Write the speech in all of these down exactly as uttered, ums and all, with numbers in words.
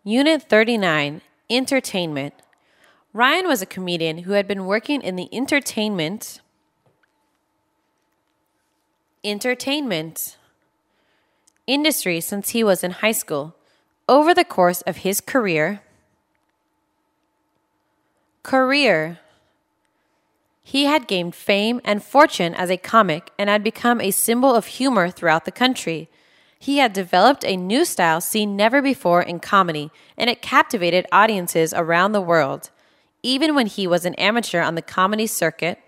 Unit thirty-nine, Entertainment. Ryan was a comedian who had been working in the entertainment entertainment industry since he was in high school. Over the course of his career, career, he had gained fame and fortune as a comic and had become a symbol of humor throughout the country. He had developed a new style seen never before in comedy, and it captivated audiences around the world. Even when he was an amateur on the comedy circuit,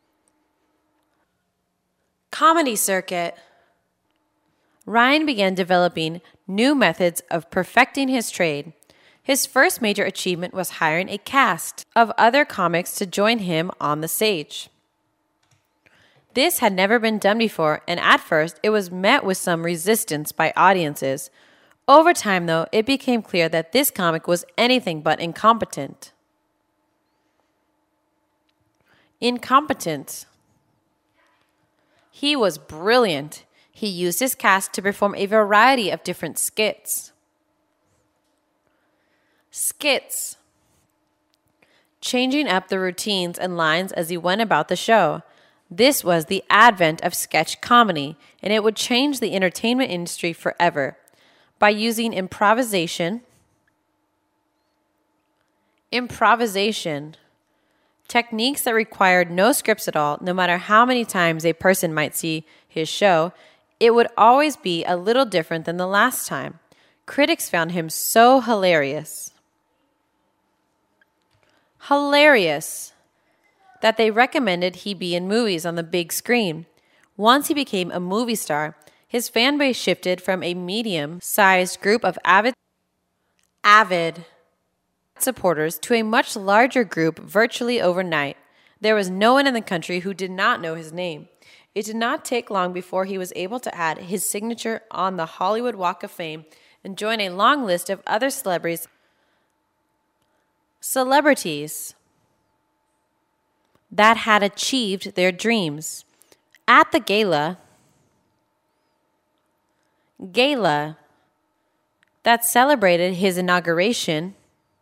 comedy circuit, Ryan began developing new methods of perfecting his trade. His first major achievement was hiring a cast of other comics to join him on the stage. This had never been done before, and at first it was met with some resistance by audiences. Over time, though, it became clear that this comic was anything but incompetent. Incompetent. He was brilliant. He used his cast to perform a variety of different skits. Skits. Changing up the routines and lines as he went about the show. This was the advent of sketch comedy, and it would change the entertainment industry forever. By using improvisation, improvisation, techniques that required no scripts at all, no matter how many times a person might see his show, it would always be a little different than the last time. Critics found him so hilarious. Hilarious. That they recommended he be in movies on the big screen. Once he became a movie star, his fan base shifted from a medium-sized group of avid, avid supporters to a much larger group virtually overnight. There was no one in the country who did not know his name. It did not take long before he was able to add his signature on the Hollywood Walk of Fame and join a long list of other celebrities. Celebrities that had achieved their dreams. At the gala, gala that celebrated his inauguration,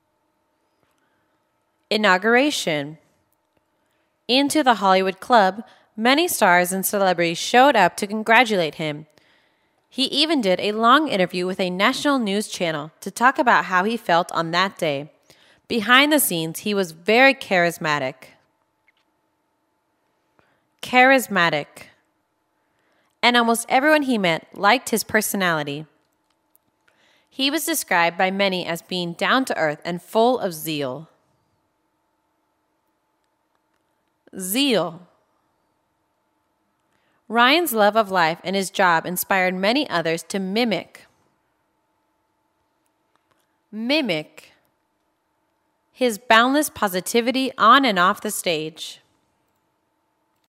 inauguration into the Hollywood Club, many stars and celebrities showed up to congratulate him. He even did a long interview with a national news channel to talk about how he felt on that day. Behind the scenes, he was very charismatic. Charismatic. And almost everyone he met liked his personality. He was described by many as being down to earth and full of zeal. Zeal. Ryan's love of life and his job inspired many others to mimic. Mimic his boundless positivity on and off the stage.